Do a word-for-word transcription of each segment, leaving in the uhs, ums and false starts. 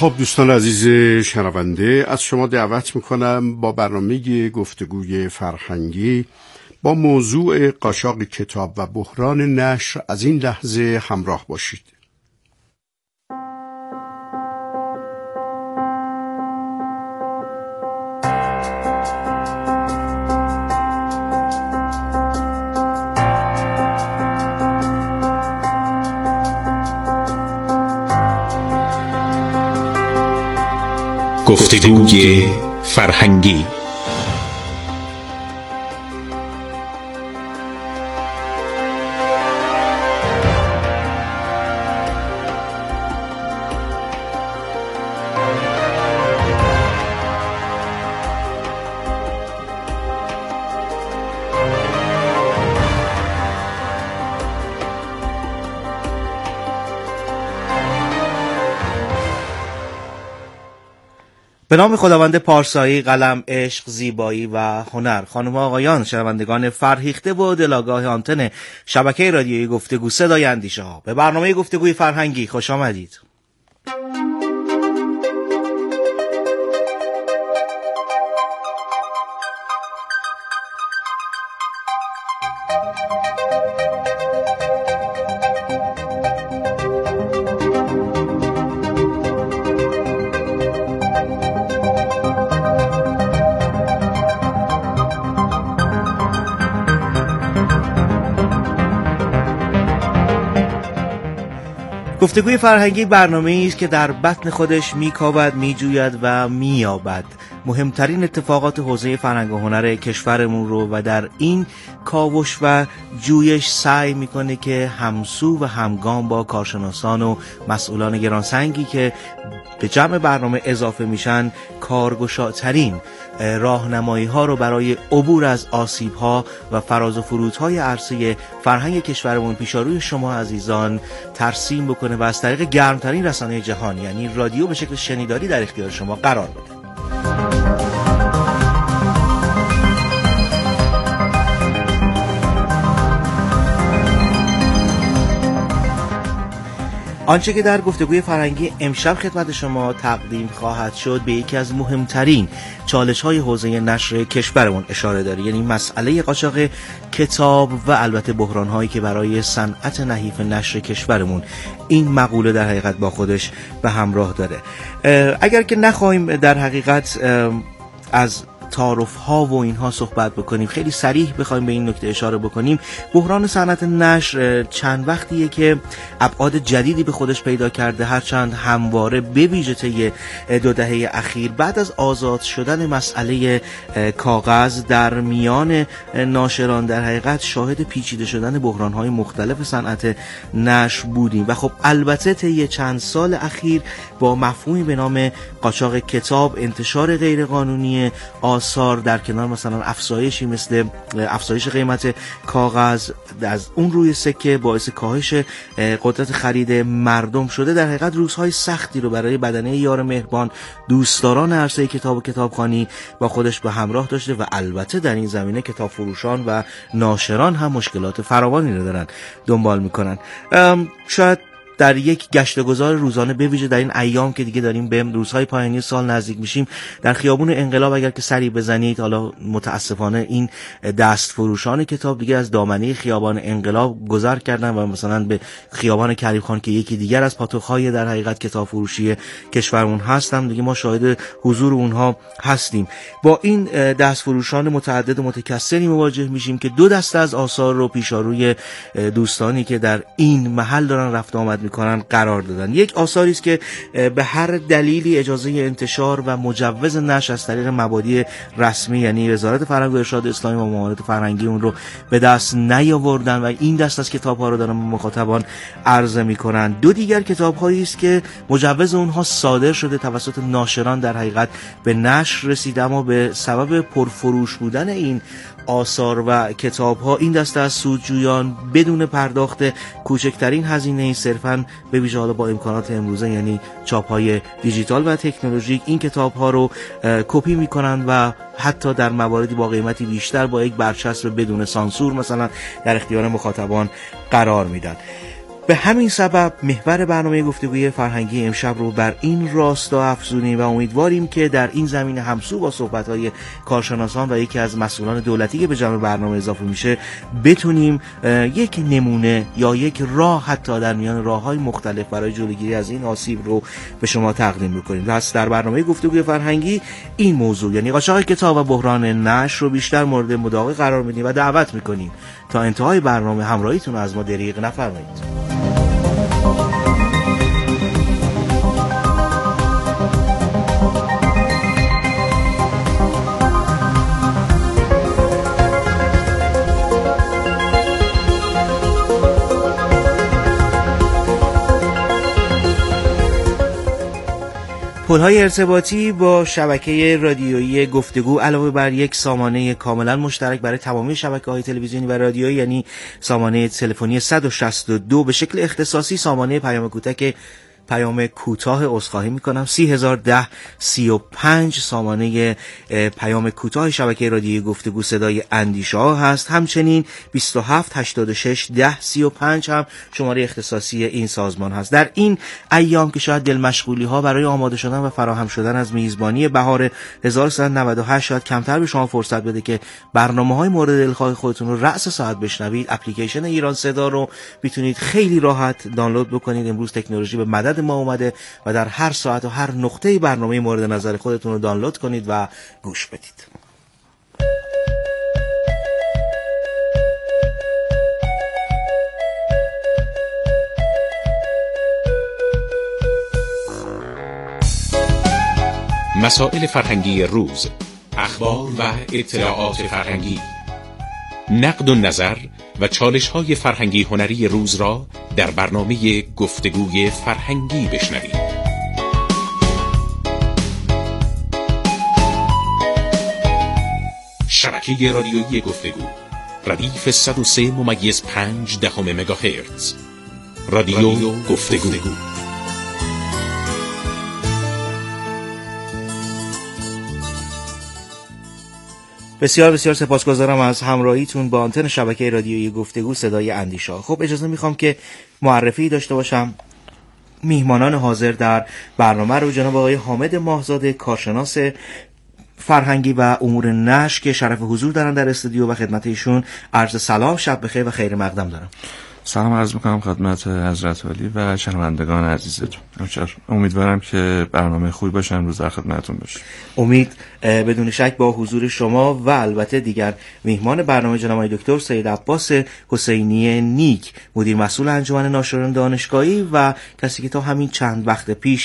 خب دوستان عزیز شنونده، از شما دعوت میکنم با برنامه گفتگوی فرهنگی با موضوع قاچاق کتاب و بحران نشر از این لحظه همراه باشید. گفتگوی فرهنگی. به نام خداوند پارسایی، قلم، عشق، زیبایی و هنر. خانم و آقایان، شنوندگان فرهیخته و دلاگاه آنتن شبکه رادیویی گفتگو صدای اندیشه ها، به برنامه گفتگوی فرهنگی خوش آمدید. گفتگوی فرهنگی برنامه‌ای است که در بطن خودش میکاود، میجوید و مییابد مهمترین اتفاقات حوزه فرهنگ و هنر کشورمون رو و در این کاوش و جویش سعی میکنه که همسو و همگام با کارشناسان و مسئولان گرانسنگی که به جمع برنامه اضافه میشن کارگشاترین راهنمایی ها رو برای عبور از آسیب ها و فراز و فرودهای عرصه فرهنگ کشورمون پیشاروی شما عزیزان ترسیم بکنه و از طریق گرمترین رسانه جهان یعنی رادیو به شکل شنیداری در اختیار شما قرار بده. آنچه که در گفتگوی فرهنگی امشب خدمت شما تقدیم خواهد شد به یکی از مهمترین چالش‌های حوزه نشر کشورمون اشاره داره، یعنی مسئله قاچاق کتاب و البته بحران‌هایی که برای صنعت نحیف نشر کشورمون این مقوله در حقیقت با خودش به همراه داره. اگر که نخواهیم در حقیقت از تعارف ها و اینها صحبت بکنیم، خیلی صریح بخوایم به این نکته اشاره بکنیم، بحران صنعت نشر چند وقتیه که ابعاد جدیدی به خودش پیدا کرده، هرچند همواره به ویژه طی دو دهه اخیر بعد از آزاد شدن مسئله کاغذ در میان ناشران در حقیقت شاهد پیچیده شدن بحران های مختلف صنعت نشر بودیم و خب البته طی چند سال اخیر با مفهومی به نام قاچاق کتاب، انتشار غیرقانونی آثار در کنار مثلا افزایشی مثل افزایش قیمت کاغذ از اون روی سکه باعث کاهش قدرت خرید مردم شده، در حقیقت روزهای سختی رو برای بدنه یار مهربان دوستداران عرصه کتاب و کتابخوانی با خودش به همراه داشته و البته در این زمینه کتاب فروشان و ناشران هم مشکلات فراوانی رو دارن دنبال میکنن. شاید در یک گشت و گذار روزانه به ویژه در این ایام که دیگه داریم به روزهای پایانی سال نزدیک میشیم، در خیابون انقلاب اگر که سری بزنید، حالا متاسفانه این دست فروشان کتاب دیگه از دامنه خیابان انقلاب گذر کردن و مثلا به خیابان کریم خان که یکی دیگر از پاتوق‌های در حقیقت کتاب فروشی کشورمون هستم دیگه ما شاهد حضور اونها هستیم. با این دست فروشان متعدد و متکثری مواجه میشیم که دو دسته از آثار رو پیشاروی دوستانی که در این محل دارن رفت آمد میکنن قرار دادن. یک آثاری است که به هر دلیلی اجازه انتشار و مجوز نشر از طریق مبادی رسمی یعنی وزارت فرهنگ و ارشاد اسلامی و معاونت فرهنگی اون رو به دست نیاوردن و این دست از کتاب‌ها رو دارن مخاطبان عرضه میکنن. دو دیگر کتاب‌هایی است که مجوز اونها صادر شده توسط ناشران در حقیقت به نشر رسیده، اما به سبب پرفروش بودن این آثار و کتاب‌ها این دسته از سودجویان بدون پرداخت کوچکترین هزینه‌ای صرفاً به ویژه حالا با امکانات امروزه یعنی چاپ‌های دیجیتال و تکنولوژیک این کتاب‌ها رو کپی می‌کنن و حتی در مواردی با قیمتی بیشتر با یک برچسب بدون سانسور مثلا در اختیار مخاطبان قرار میدن. به همین سبب محور برنامه گفتگوی فرهنگی امشب رو بر این راستا افزودیم و امیدواریم که در این زمینه همسو با صحبت‌های کارشناسان و یکی از مسئولان دولتی که به جمع برنامه اضافه میشه بتونیم یک نمونه یا یک راه حتی در میان راه‌های مختلف برای جلوگیری از این آسیب رو به شما تقدیم بکنیم. پس در برنامه گفتگوی فرهنگی این موضوع یعنی قاچاق کتاب و بحران نشر رو بیشتر مورد مداقه قرار میدیم و دعوت میکنیم تا انتهای برنامه همراهیتون از ما دریغ نفرمایید. پل‌های ارتباطی با شبکه رادیویی گفتگو علاوه بر یک سامانه کاملا مشترک برای تمامی شبکه‌های تلویزیونی و رادیویی یعنی سامانه تلفنی صد و شصت و دو به شکل اختصاصی سامانه پیام کوتاه پیام کوتاه عذرخواهی میکنم سی هزار و ده سی و پنج سامانه پیام کوتاه شبکه رادیویی گفتگو صدای اندیشه ها هست. همچنین بیست و هفت هشتاد و شش ده سی و پنج هم شماره اختصاصی این سازمان هست. در این ایام که شاید دل مشغولی ها برای آماده شدن و فراهم شدن از میزبانی بهار هزار و سیصد و نود و هشت شاید کمتر به شما فرصت بده که برنامه‌های مورد دلخواه خودتون رو رأس ساعت بشنوید، اپلیکیشن ایران صدا رو میتونید خیلی راحت دانلود بکنید. امروز تکنولوژی به مدد ما اومده و در هر ساعت و هر نقطه برنامه مورد نظر خودتون رو دانلود کنید و گوش بدید. مسائل فرهنگی روز، اخبار و اطلاعات فرهنگی، نقد و نظر و چالش‌های فرهنگی هنری روز را در برنامه گفتگوی فرهنگی بشنوید. شبکه رادیویی گفتگو ردیف صد و سه ممیز پنج دهم مگاهرتز. رادیو, رادیو گفتگو, گفتگو. بسیار بسیار سپاسگزارم از همراهیتون با آنتن شبکه رادیویی گفتگو صدای اندیشه. خب اجازه میخوام که معرفی داشته باشم. میهمانان حاضر در برنامه رو جناب آقای حامد ماهزاده، کارشناس فرهنگی و امور نشر که شرف حضور دارن در استودیو و خدمت ایشون عرض سلام، شب بخیر و خیر مقدم دارم. سلام عرض میکنم خدمت حضرت عالی و شنوندگان عزیزتون. امیدوارم که برنامه خوبی باشه امروز در خدمتتون باشه. امید بدون شک با حضور شما و البته دیگر میهمان برنامه جناب آقای دکتر سید عباس حسینی نیک، مدیر مسئول انجمن ناشران دانشگاهی و کسی که تا همین چند وقت پیش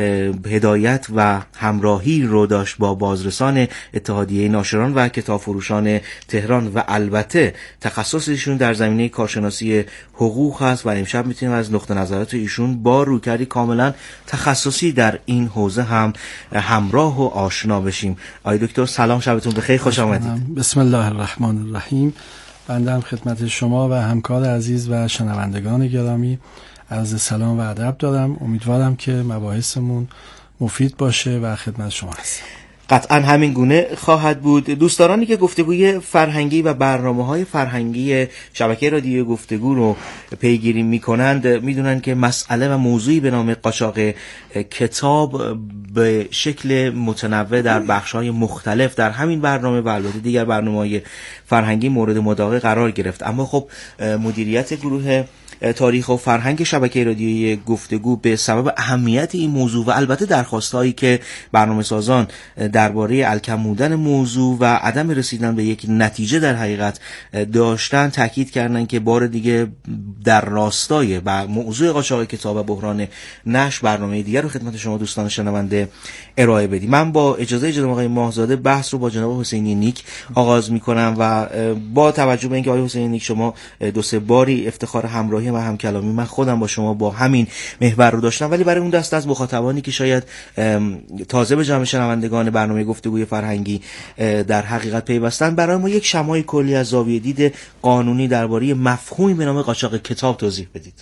هدایت و همراهی رو داشت با بازرسان اتحادیه ناشران و کتاب فروشان تهران و البته تخصصشون در زمینه کارشناسی حقوق هست و امشب میتونیم از نقطه نظرات ایشون با رویکردی کاملا تخصصی در این حوزه هم همراه و آشنا بشیم. آقای دکتر سلام، شبتون بخیر، خوش آمدید. بسم الله الرحمن الرحیم. بنده هم خدمت شما و همکار عزیز و شنوندگان گرامی عرض سلام و ادب دارم. امیدوارم که مباحثمون مفید باشه و خدمت شما هستم. قطعا همین گونه خواهد بود. دوستدارانی که گفتگوی فرهنگی و برنامه‌های فرهنگی شبکه رادیویی گفتگو رو پیگیری می‌کنند می‌دونن که مسئله و موضوعی به نام قاچاق کتاب به شکل متنوع در بخش‌های مختلف در همین برنامه و البته دیگر برنامه‌های فرهنگی مورد مداقه قرار گرفت. اما خب مدیریت گروه تاریخ و فرهنگ شبکه رادیویی گفتگو به سبب اهمیت این موضوع و البته درخواستایی که برنامه سازان درباره الکمودن موضوع و عدم رسیدن به یک نتیجه در حقیقت داشتن تاکید کردن که بار دیگه در راستای بر موضوع قاچاق کتاب و بحران نشر برنامه دیگر رو خدمت شما دوستان شنونده ارائه بدیم. من با اجازه جناب آقای ماهزاده بحث رو با جناب حسینی نیک آغاز می‌کنم و با توجه به اینکه آقای حسینی نیک شما دو سه باری افتخار همراهی و همکلامی من خودم با شما با همین محور رو داشتم، ولی برای اون دست از مخاطبانی که شاید تازه به جمع شنوندگان برنامه گفتگوی فرهنگی در حقیقت پیوستن، برای ما یک شمای کلی از زاویه دید قانونی درباره مفهومی به نام قاچاق کتاب توضیح بدید.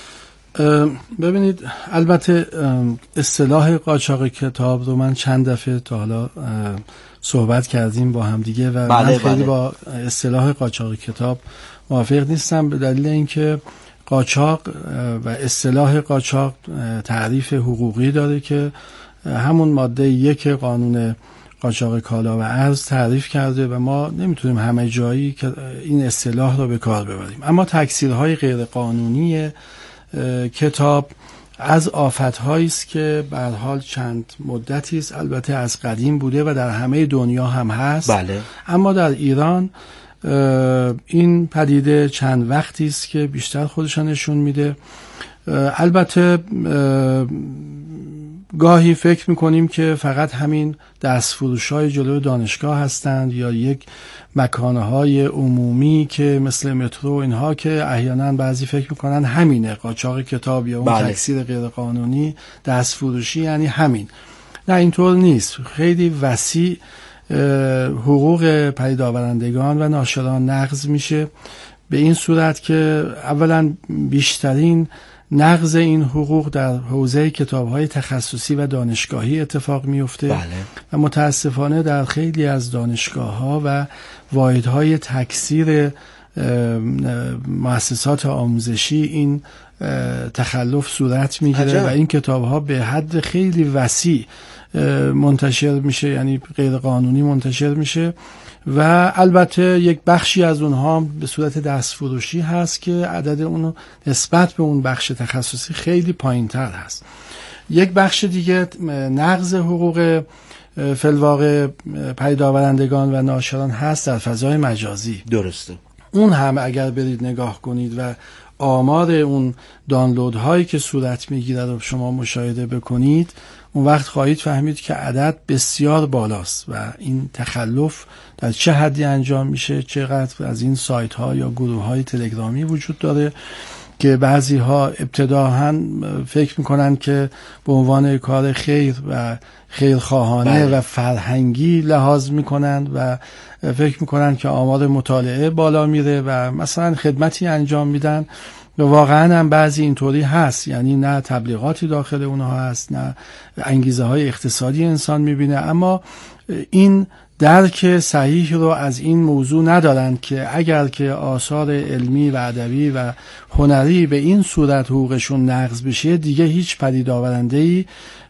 ببینید، البته اصطلاح قاچاق کتاب رو من چند دفعه تا حالا صحبت کردیم با هم دیگه و بله من خیلی بله. با اصطلاح قاچاق کتاب موافق نیستم به دلیل اینکه قاچاق و اصطلاح قاچاق تعریف حقوقی داره که همون ماده یک قانون قاچاق کالا و ارز تعریف کرده و ما نمیتونیم همه جایی که این اصطلاح رو به کار ببریم. اما تکثیرهای غیر قانونی کتاب از آفت‌هایی است که به هر حال چند مدتی است، البته از قدیم بوده و در همه دنیا هم هست. بله. اما در ایران این پدیده چند وقتی است که بیشتر خودشان نشون میده. البته گاهی فکر میکنیم که فقط همین دستفروش‌های جلوی دانشگاه هستند یا یک مکانهای عمومی که مثل مترو اینها که احیانا بعضی فکر میکنن همینه قاچاق کتاب یا اون بله. تکثیر غیرقانونی دستفروشی یعنی همین. نه، اینطور نیست. خیلی وسیع حقوق پدید آورندگان و ناشران نقض میشه به این صورت که اولا بیشترین نقض این حقوق در حوزه کتاب‌های تخصصی و دانشگاهی اتفاق میفته. بله. و متاسفانه در خیلی از دانشگاه‌ها و واحدهای تکثیر مؤسسات آموزشی این تخلف صورت میگیره و این کتاب‌ها به حد خیلی وسیع منتشر میشه، یعنی غیر قانونی منتشر میشه و البته یک بخشی از اونها به صورت دستفروشی هست که عدد اون نسبت به اون بخش تخصصی خیلی پایین‌تر هست. یک بخش دیگه نقض حقوق فی‌الواقع پدید آورندگان و ناشران هست در فضای مجازی. درسته. اون هم اگر برید نگاه کنید و آمار اون دانلود هایی که صورت میگیره رو شما مشاهده بکنید، اون وقت خواهید فهمید که عدد بسیار بالاست و این تخلف در چه حدی انجام میشه. چقدر از این سایت ها یا گروه های تلگرامی وجود داره که بعضی ها ابتداها فکر میکنن که به عنوان کار خیر و خیرخواهانه بله. و فرهنگی لحاظ میکنن و فکر میکنن که آمار مطالعه بالا میره و مثلا خدمتی انجام میدن و واقعا هم بعضی اینطوری هست، یعنی نه تبلیغاتی داخل اونها هست نه انگیزه های اقتصادی انسان میبینه، اما این درک صحیح رو از این موضوع ندارند که اگر که آثار علمی و ادبی و هنری به این صورت حقوقشون نقض بشه دیگه هیچ پدید آورنده‌ای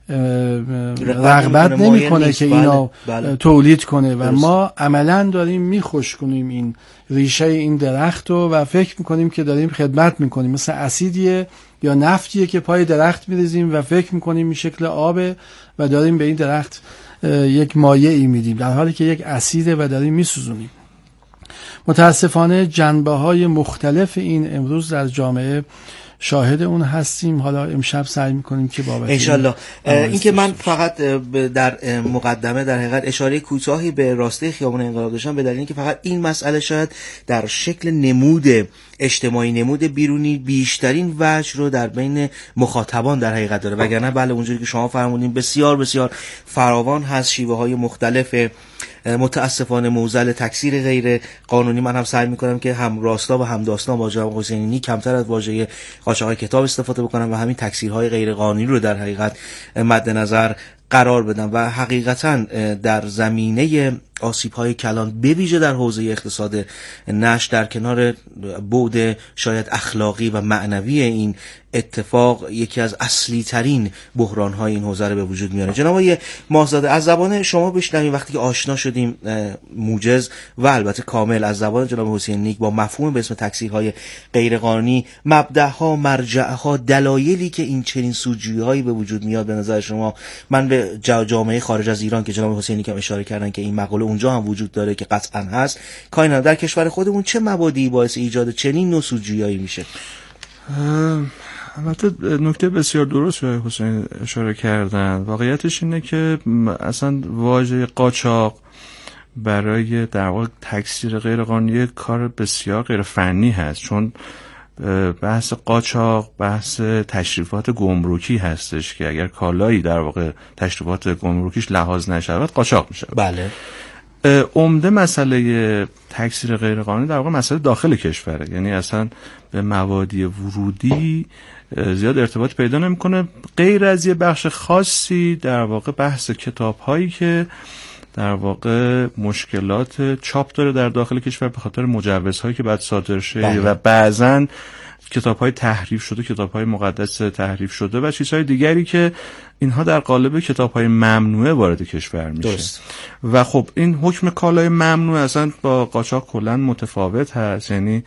رغبت نمی‌کنه که اینو بله. تولید کنه و درست. ما عملاً داریم میخوش کنیم این ریشه این درخت رو و فکر میکنیم که داریم خدمت میکنیم، مثل اسیدیه یا نفتیه که پای درخت میریزیم و فکر میکنیم این شکل آبه و داریم به این درخت یک مایعی میدیم در حالی که یک اسیده و داریم میسوزونیم. متاسفانه جنبه‌های مختلف این امروز در جامعه شاهد اون هستیم. حالا امشب سعی میکنیم که بابت انشالله این که من فقط در مقدمه در حقیقت اشاره کوتاهی به راسته خیابان انقلاب داشتم به دلیل اینکه فقط این مسئله شاید در شکل نمود اجتماعی نمود بیرونی بیشترین وجه رو در بین مخاطبان در حقیقت داره، وگرنه بله اونجوری که شما فرمودین بسیار بسیار فراوان هست شیوه های مختلف. متاسفانه موزل تکثیر غیر قانونی من هم سعی میکنم که هم راستا و هم داستان با جناب حسینی کمتر از واژه قاچاق کتاب استفاده بکنم و همین تکثیرهای غیر قانونی رو در حقیقت مد نظر قرار بدم و حقیقتا در زمینه آسیب‌های کلان به ویژه در حوزه اقتصاد نشر در کنار بعد شاید اخلاقی و معنوی این اتفاق یکی از اصلی ترین بحران‌های این حوزه رو به وجود میاره. جناب آقای ماهزاده از زبان شما بشنویم وقتی که آشنا شدیم موجز و البته کامل از زبان جناب حسین نیک با مفهوم به اسم تکثیرهای غیرقانونی، مبدأها، مرجعها، دلایلی که این چنین سوجویی‌هایی به وجود میاد به نظر شما. من به جامعه خارج از ایران که جناب حسین نیک هم اشاره کردن که این مقوله اونجا هم وجود داره که قطعا هست، کاینا در کشور خودمون چه مبادی باعث ایجاد چنین نوع سوجویی‌هایی میشه؟ البته نکته بسیار درست رو حسین اشاره کردن. واقعیتش اینه که اصلا واژه قاچاق برای در واقع تکثیر غیر قانونی کار بسیار غیر فنی هست، چون بحث قاچاق بحث تشریفات گمرکی هستش که اگر کالایی در واقع تشریفات گمرکیش لحاظ نشود قاچاق میشه. بله. عمده مسئله تکثیر غیر قانونی در واقع مسئله داخل کشوره، یعنی اصلا به موادی ورودی زیاد ارتباط پیدا نمیکنه غیر از یه بخش خاصی در واقع بحث کتاب هایی که در واقع مشکلات چاپ داره در داخل کشور به خاطر مجوزهایی که بعد صادر شه و بعضن کتاب‌های تحریف شده، کتاب‌های مقدس تحریف شده و چیزهای دیگری که اینها در قالب کتاب‌های ممنوعه وارد کشور میشه. درست. و خب این حکم کالای ممنوع اصلا با قاچاق کلاً متفاوت هست، یعنی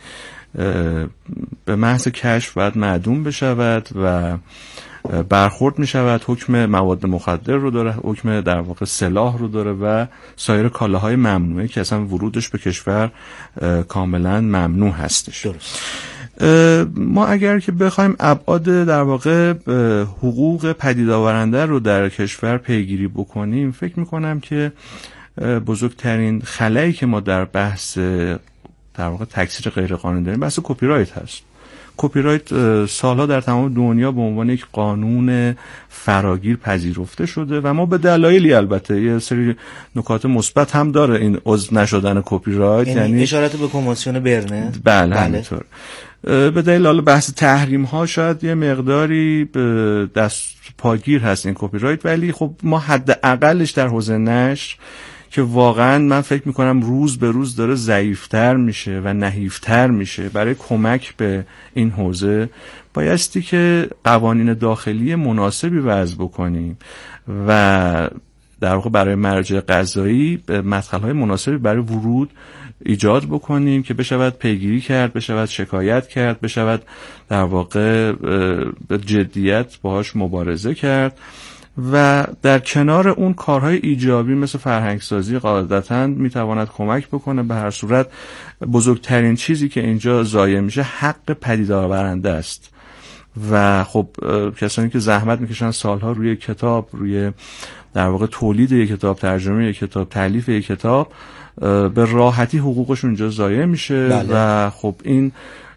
به محض کشف باید معدوم بشود و برخورد می شود. حکم مواد مخدر رو داره، حکم در واقع سلاح رو داره و سایر کالاهای ممنوعه که اصلا ورودش به کشور کاملا ممنوع هستش. درست. ما اگر که بخوایم ابعاد در واقع حقوق پدید آورنده رو در کشور پیگیری بکنیم، فکر می کنم که بزرگترین خلایی که ما در بحث در واقع تکثیر غیر قانونی داریم بحث کپی رایت هست. کپی رایت سالها در تمام دنیا به عنوان یک قانون فراگیر پذیرفته شده و ما به دلایلی، البته یه سری نکات مثبت هم داره این عضو نشدن کپی رایت، یعنی, یعنی اشارت به کنوانسیون برن. بله همینطور. به دلیل حالا بحث تحریم ها شاید یه مقداری دست پاگیر هست این کپی رایت، ولی خب ما حداقلش در حوزه نشر که واقعا من فکر میکنم روز به روز داره ضعیفتر میشه و نحیفتر میشه، برای کمک به این حوزه بایستی که قوانین داخلی مناسبی وضع بکنیم و در واقع برای مراجع قضایی مدخل‌های مناسبی برای ورود ایجاد بکنیم که بشود پیگیری کرد، بشود شکایت کرد، بشود در واقع به جدیت باهاش مبارزه کرد و در کنار اون کارهای ایجابی مثل فرهنگسازی قاعدتاً میتواند کمک بکنه. به هر صورت بزرگترین چیزی که اینجا ضایع میشه حق پدید آورنده است و خب کسانی که زحمت میکشن سالها روی کتاب، روی در واقع تولید یک کتاب، ترجمه یک کتاب، تالیف یک کتاب، به راحتی حقوقشون اینجا ضایع میشه. بله. و خب این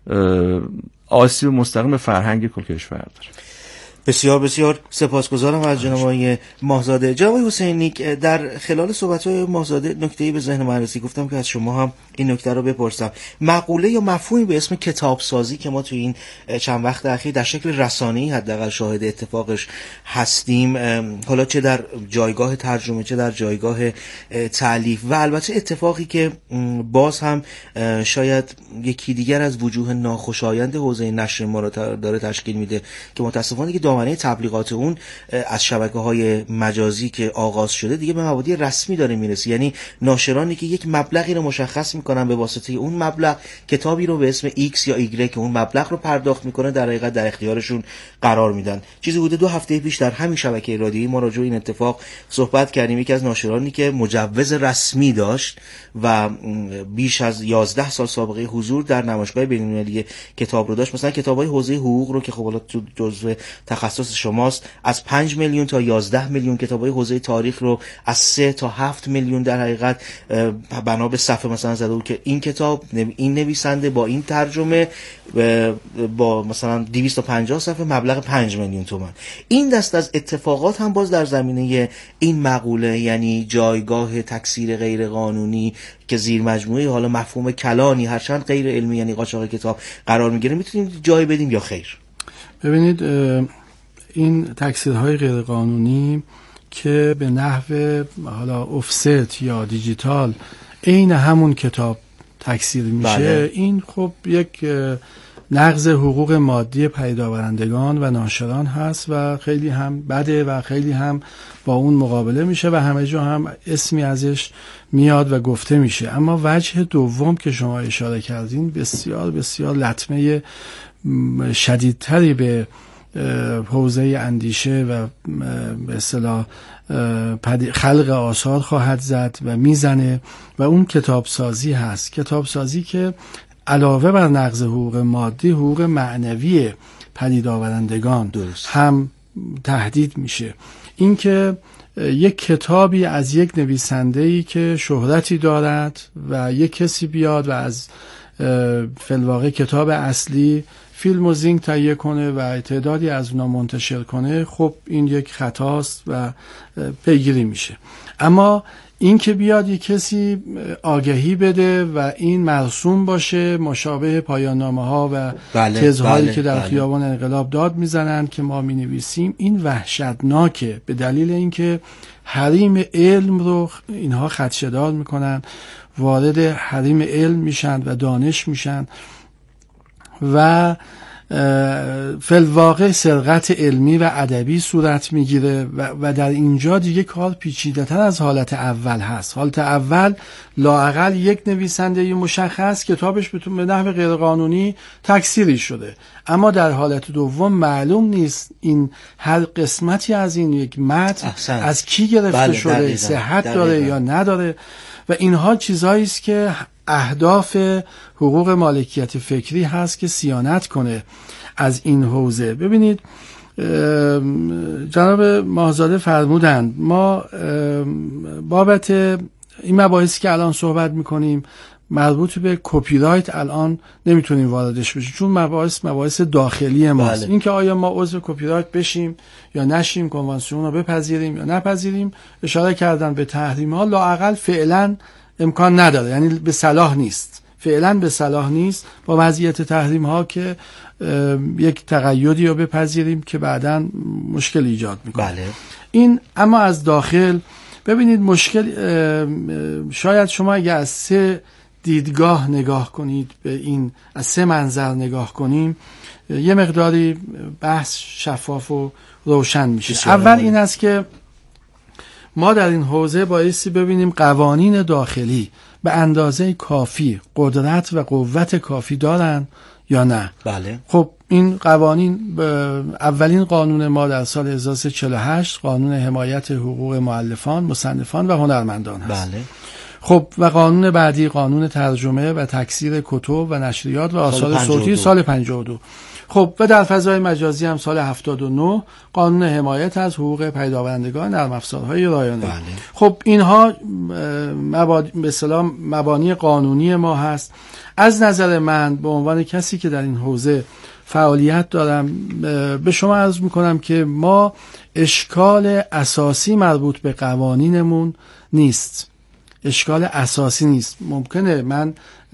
آسیب مستقیم به فرهنگ کل کشور داره. بسیار بسیار سپاسگزارم از جناب آقای ماهزاده. جناب حسینی، در خلال صحبت‌های ماهزاده نکته‌ای به ذهن من رسید، گفتم که از شما هم این نکته رو بپرسم. مقوله یا مفهومی به اسم کتابسازی که ما توی این چند وقت اخیر در شکل رسانه‌ای حداقل شاهد اتفاقش هستیم، حالا چه در جایگاه ترجمه چه در جایگاه تالیف، و البته اتفاقی که باز هم شاید یکی دیگر از وجوه ناخوشایند حوزه نشر ما رو داره تشکیل میده که متأسفانه که دامنه تبلیغات اون از شبکه‌های مجازی که آغاز شده دیگه به مبادی رسمی داره میرسه. یعنی ناشرانی که یک مبلغی رو مشخص میکنن، به واسطه اون مبلغ کتابی رو به اسم X یا Y که اون مبلغ رو پرداخت میکنه در حقیقت در اختیارشون قرار میدن. چیزی بوده دو هفته پیش در همین شبکه رادیویی ما راجع به این اتفاق صحبت کردیم. یکی از ناشرانی که مجوز رسمی داشت و بیش از یازده سال سابقه حضور در نمایشگاه بین‌المللی کتاب رو داشت، مثلا کتاب‌های حوزه حقوق رو که خب الان تو جزء تخصص شماست از پنج میلیون تا یازده میلیون، کتاب‌های حوزه تاریخ رو از سه تا هفت میلیون در حقیقت بنا به صفحه مثلا زده بود که این کتاب، این نویسنده با این ترجمه با مثلا دویست و پنجاه صفحه مبلغ پنج میلیون تومان. این دست از اتفاقات هم باز در زمینه این مقوله، یعنی جایگاه تکثیر غیر قانونی که زیر مجموعه حالا مفهوم کلانی هرچند غیر علمی یعنی قاچاق کتاب قرار میگیره، میتونیم جای بدیم یا خیر؟ ببینید این تکثیرهای غیر قانونی که به نحو حالا افست یا دیجیتال عین همون کتاب تکثیر میشه، بله. این خب یک نقض حقوق مادی پیداورندگان و ناشران هست و خیلی هم بده و خیلی هم با اون مقابله میشه و همه جا هم اسمی ازش میاد و گفته میشه. اما وجه دوم که شما اشاره کردین بسیار بسیار لطمه شدیدتری به حوزه اندیشه و به اصطلاح خلق آثار خواهد زد و میزنه و اون کتابسازی هست. کتابسازی که علاوه بر نقض حقوق مادی، حقوق معنوی پدید آورندگان هم تهدید میشه. این که یک کتابی از یک نویسنده‌ای که شهرتی دارد و یک کسی بیاد و از فی‌الواقع کتاب اصلی فیلم و زینگ تهیه کنه و تعدادی از اونا منتشر کنه، خب این یک خطاست و پیگیری میشه. اما این که بیاد یک کسی آگهی بده و این مرسوم باشه، مشابه پایان نامه ها و بله، تزهایی بله، که در بله. خیابان انقلاب داد میزنن که ما می نویسیم، این وحشتناکه به دلیل اینکه حریم علم رو اینها خدشه‌دار میکنن، وارد حریم علم میشن و دانش میشن و فی‌الواقع سرقت علمی و ادبی صورت میگیره و, و در اینجا دیگه کار پیچیده تر از حالت اول هست. حالت اول لااقل یک نویسنده مشخص کتابش به نحو غیرقانونی تکثیری شده، اما در حالت دوم معلوم نیست این هر قسمتی از این یک متن احسن. از کی گرفته بله، شده، صحت داره یا نداره، و اینها چیزایی است که اهداف حقوق مالکیت فکری هست که صیانت کنه از این حوزه. ببینید جناب ماهزاده فرمودند ما بابت این مباحثی که الان صحبت میکنیم مربوط به کپی رایت الان نمیتونیم واردش بشیم چون مباحث مباحث داخلی ماست. بله. این که آیا ما عضو کپی رایت بشیم یا نشیم، کنوانسیون رو بپذیریم یا نپذیریم، اشاره کردن به تحریم ها، لااقل فعلا امکان نداره، یعنی به صلاح نیست، فعلا به صلاح نیست با وضعیت تحریم ها که یک تقیدی رو بپذیریم که بعداً مشکل ایجاد میکنه. بله. این اما از داخل ببینید مشکل، شاید شما اگه از سه دیدگاه نگاه کنید به این، از سه منظر نگاه کنیم، یه مقداری بحث شفاف و روشن میشه. اول این است که ما در این حوزه بایستی ببینیم قوانین داخلی به اندازه کافی قدرت و قوت کافی دارن یا نه. بله. خب این قوانین، اولین قانون ما در سال هزار و سیصد و چهل و هشت قانون حمایت حقوق مؤلفان، مصنفان و هنرمندان هست. بله. خب و قانون بعدی قانون ترجمه و تکثیر کتب و نشریات و آثار صوتی سال پنجاه و دو. خب و در فضای مجازی هم سال هفتاد و نه قانون حمایت از حقوق پیداورندگان نرم افزارهای رایانه. بله. خب اینها مبانی به اصطلاح مبانی قانونی ما هست. از نظر من به عنوان کسی که در این حوزه فعالیت دارم به شما عرض میکنم که ما اشکال اساسی مربوط به قوانینمون نیست، اشکال اساسی نیست. ممکنه من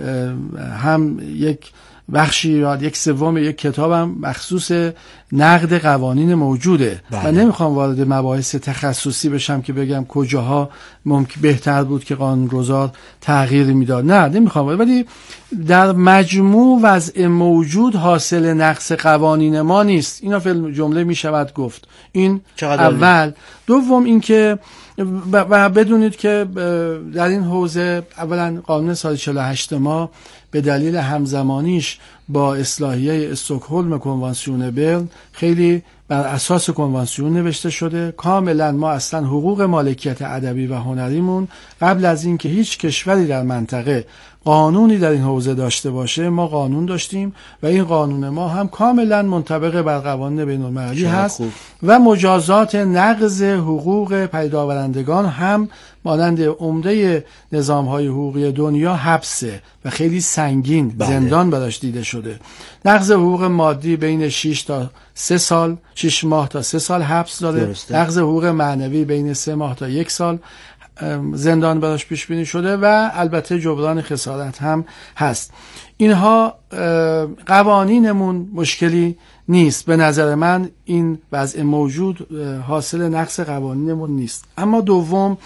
هم یک بخشی یا یک سوم یک کتابم مخصوص نقد قوانین موجوده. بله. من نمیخوام وارد مباحث تخصصی بشم که بگم کجاها ممکن بهتر بود که قانونگذار تغییر میداد، نه نمیخوام، ولی در مجموع وضع موجود حاصل نقص قوانین ما نیست. اینا فعل جمله میشود گفت. این اول. دوم اینکه و بدونید که در این حوزه اولا قانون سال چهل و هشت ما به دلیل همزمانیش با اصلاحیه استکهلم کنوانسیون برن خیلی بر اساس کنوانسیون نوشته شده. کاملا ما اصلا حقوق مالکیت ادبی و هنریمون قبل از اینکه هیچ کشوری در منطقه قانونی در این حوزه داشته باشه ما قانون داشتیم و این قانون ما هم کاملا منطبق بر قوانین بین‌المللی هست خوب. و مجازات نقض حقوق پیداورندگان هم مانند عمده نظام‌های حقوقی دنیا حبسه و خیلی سنگین. بله. زندان براش دیده شده. نقض حقوق مادی بین شش تا سه سال، شش ماه تا سه سال حبس داره. نقض حقوق معنوی بین سه ماه تا یک سال زندان براش پیش بینی شده و البته جبران خسارت هم هست. اینها قوانینمون مشکلی نیست. به نظر من این وضع موجود حاصل نقص قوانینمون نیست. اما دوم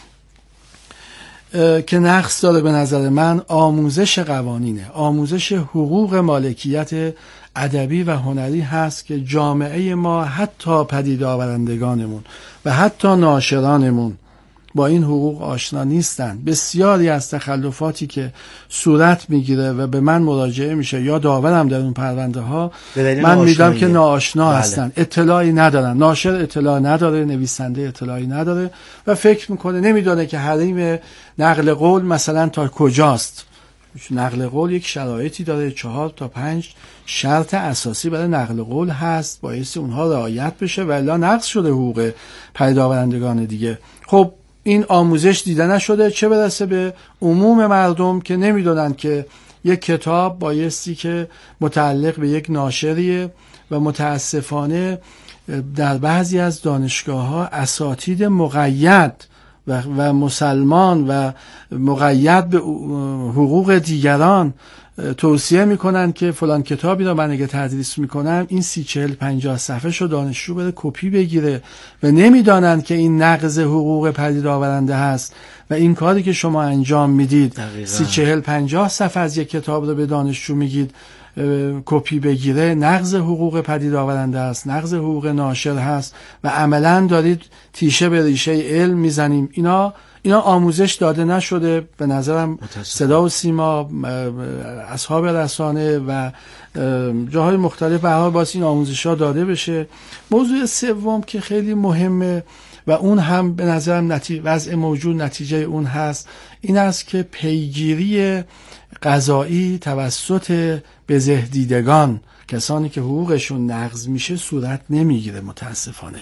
که نقص داره به نظر من آموزش قوانینه، آموزش حقوق مالکیت ادبی و هنری هست که جامعه ما حتی پدید آورندگانمون و حتی ناشرانمون با این حقوق آشنا نیستن. بسیاری از تخلفاتی که صورت میگیره و به من مراجعه میشه یا داورم در اون پرونده ها من میدم که ناآشنا هستن، اطلاعی ندارن، ناشر اطلاع نداره، نویسنده اطلاعی نداره و فکر میکنه نمیدونه که حریم نقل قول مثلا تا کجاست. نقل قول یک شرایطی داره، چهار تا پنج شرط اساسی برای نقل قول هست، بایستی اونها رعایت بشه و الا نقض شده حقوق پیداورندگان دیگه. خب این آموزش دیده نشده، چه برسه به عموم مردم که نمیدونن که یک کتاب بایستی که متعلق به یک ناشریه و متاسفانه در بعضی از دانشگاه‌ها اساتید مقید و, و مسلمان و مقید به حقوق دیگران توصیه میکنن که فلان کتابی رو من اگه تدریس میکنم این سی چهل پنجاه صفحه شو دانشجو بره کپی بگیره و نمیدانن که این نقض حقوق پدید آورنده هست و این کاری که شما انجام میدید سی چهل پنجاه صفحه از یک کتاب رو به دانشجو میگید کپی بگیره، نقض حقوق پدید آورنده است، نقض حقوق ناشر هست و عملا دارید تیشه به ریشه علم میزنیم. اینا اینا آموزش داده نشده به نظرم. صدا و سیما، اصحاب رسانه و جاهای مختلف به هر حال باید این آموزش ها داده بشه. موضوع سوم که خیلی مهمه و اون هم به نظرم نتیجه وضع موجود نتیجه اون هست، این است که پیگیری قضایی توسط بزهدیدگان، کسانی که حقوقشون نقض میشه، صورت نمیگیره متاسفانه.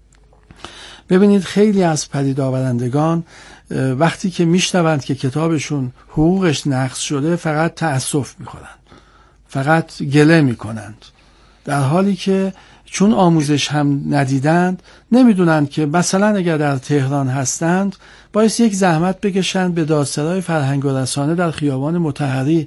ببینید خیلی از پدید آورندگان وقتی که میشنوند که کتابشون حقوقش نقض شده فقط تأسف میکنند، فقط گله میکنند، در حالی که چون آموزش هم ندیدند نمیدونند که مثلا اگر در تهران هستند باید یک زحمت بکشند به دادسرای فرهنگ و رسانه در خیابان مطهری،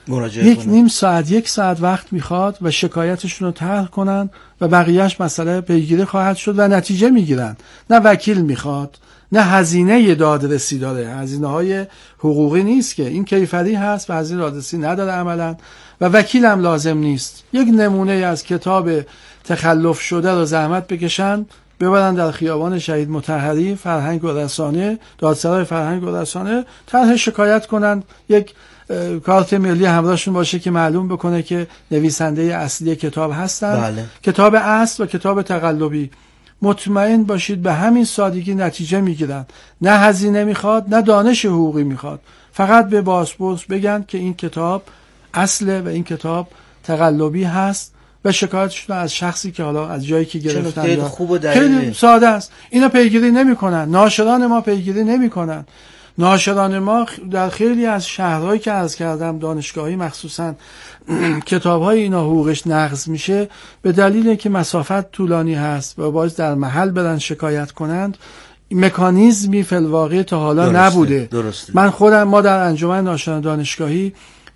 یک کنن. نیم ساعت یک ساعت وقت میخواد و شکایتشون رو طرح کنن و بقیهش مسئله پیگیری خواهد شد و نتیجه میگیرن. نه وکیل میخواد، نه هزینه دادرسی داره، هزینه های حقوقی نیست که، این کیفری هست و هزینه دادرسی نداره عملا و وکیل هم لازم نیست. یک نمونه از کتاب تخلف شده رو زحمت بکشن ببرن در خیابان شهید مطهری، فرهنگ و رسانه، دادسرای فرهنگ و رسانه طرح شکایت کنن، یک کارت ملی همراهشون باشه که معلوم بکنه که نویسنده اصلی کتاب هستن. بله. کتاب اصل و کتاب تقلبی. مطمئن باشید به همین سادگی نتیجه میگیرن. نه هزینه میخواد، نه دانش حقوقی میخواد، فقط به بازپرس بگن که این کتاب اصله و این کتاب تقلبی هست و شکایتشون از شخصی که حالا از جایی که گرفتن خیلی ساده است. اینا پیگیری نمیکنن، ناشران ما پیگیری نمیکنن. ناشران ما در خیلی از شهرهایی که عرض کردم دانشگاهی مخصوصا کتاب‌های اینا حقوقش نقض میشه به دلیل که مسافت طولانی هست و باید در محل برن شکایت کنند. مکانیزمی فی الواقع تا حالا درسته، نبوده. درسته. من خودم ما در انجمن ناشران دانشگاهی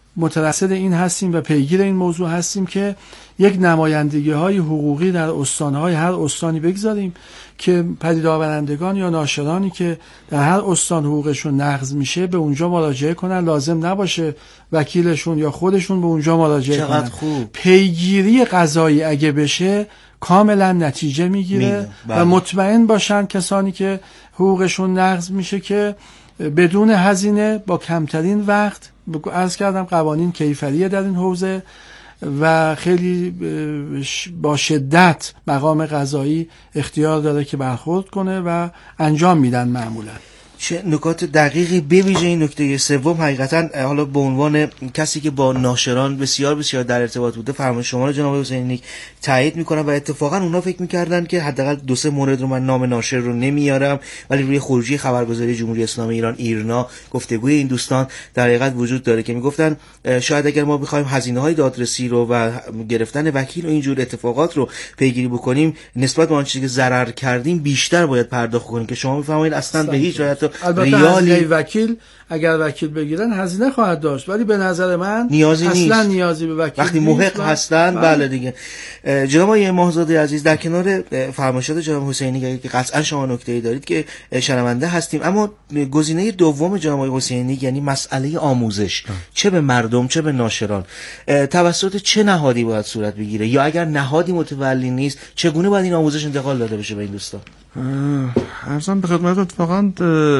مترصد این هستیم و پیگیر این موضوع هستیم که یک نمایندگی های حقوقی در استانهای هر استانی بگذاریم که پدید آورندگان یا ناشرانی که در هر استان حقوقشون نقض میشه به اونجا مراجعه کنن، لازم نباشه وکیلشون یا خودشون به اونجا مراجعه کنن. خوب. پیگیری قضایی اگه بشه کاملا نتیجه میگیره و مطمئن باشن کسانی که حقوقشون نقض میشه که بدون هزینه با کمترین وقت، عرض کردم قوانین کیفریه در این حوزه و خیلی با شدت مقام قضایی اختیار داره که برخورد کنه و انجام میدن معمولا. چه نکات دقیقی به ویژه این نکته سوم حقیقتا حالا به عنوان کسی که با ناشران بسیار بسیار در ارتباط بوده فرمایش شما رو جناب حسینی تایید میکنم و اتفاقا اونا فکر میکردن که حداقل دو سه مورد رو من نام ناشر رو نمیارم ولی روی خروجی خبرگزاری جمهوری اسلامی ایران ایرنا گفتگوی این دوستان در حقیقت وجود داره که میگفتن شاید اگر ما بخوایم هزینه های دادرسی رو و گرفتن وکیل و اینجور اتفاقات رو پیگیری بکنیم نسبت به آن چیزی که ضرر کردیم بیشتر باید پرداخت کنیم که شما میفهمید اصلا به هیچ وجه ریالی وکیل اگر وکیل بگیرن هزینه خواهد داشت ولی به نظر من نیازی اصلا نیست. نیازی به وکیل وقتی محق هستن بله, بله دیگه. جناب آقای ماهزاده عزیز در کنار فرمایشات جناب حسینی که قطعا شما نکته‌ای دارید که شنونده هستیم اما گزینه دوم جناب آقای حسینی یعنی مسئله آموزش اه. چه به مردم چه به ناشران توسط چه نهادی باید صورت بگیره یا اگر نهادی متولی نیست چگونه باید این آموزش انتقال داده بشه به این دوستان؟ عرضم به خدمتتون واقعا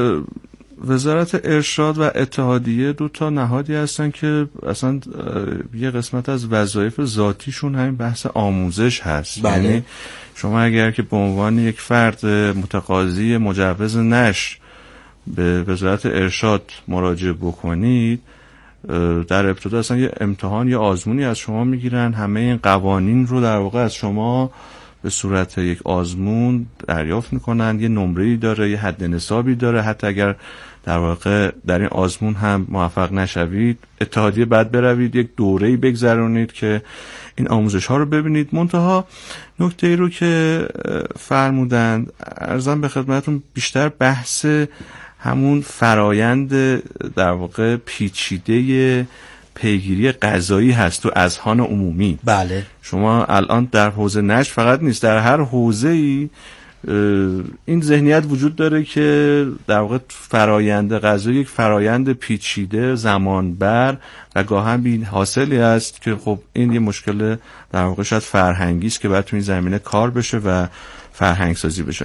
وزارت ارشاد و اتحادیه دو تا نهادی هستن که اصلا یه قسمت از وظایف ذاتیشون همین بحث آموزش هست. بله. یعنی شما اگر که به عنوان یک فرد متقاضی مجوز نشر به وزارت ارشاد مراجعه بکنید در ابتدا اصلا یه امتحان یا آزمونی از شما میگیرن، همه این قوانین رو در واقع از شما به صورت یک آزمون دریافت میکنن، یه نمره‌ای داره، یه حد نصابی داره، حتی اگر در واقع در این آزمون هم موفق نشوید اتحادیه بعد بروید یک دوره‌ای بگذرونید که این آموزش ها رو ببینید. منتها نکته ای رو که فرمودند عرضم به خدمتتون بیشتر بحث همون فرایند در واقع پیچیده پیگیری قضایی هست تو اذهان عمومی. بله. شما الان در حوزه نشر فقط نیست، در هر حوزه‌ای این ذهنیت وجود داره که در واقع فرایند قضایی یک فرایند پیچیده، زمانبر و گاهن بی حاصلی است که خب این یه مشکل در واقع شاید فرهنگی است که باید تو این زمینه کار بشه و فرهنگ سازی بشه.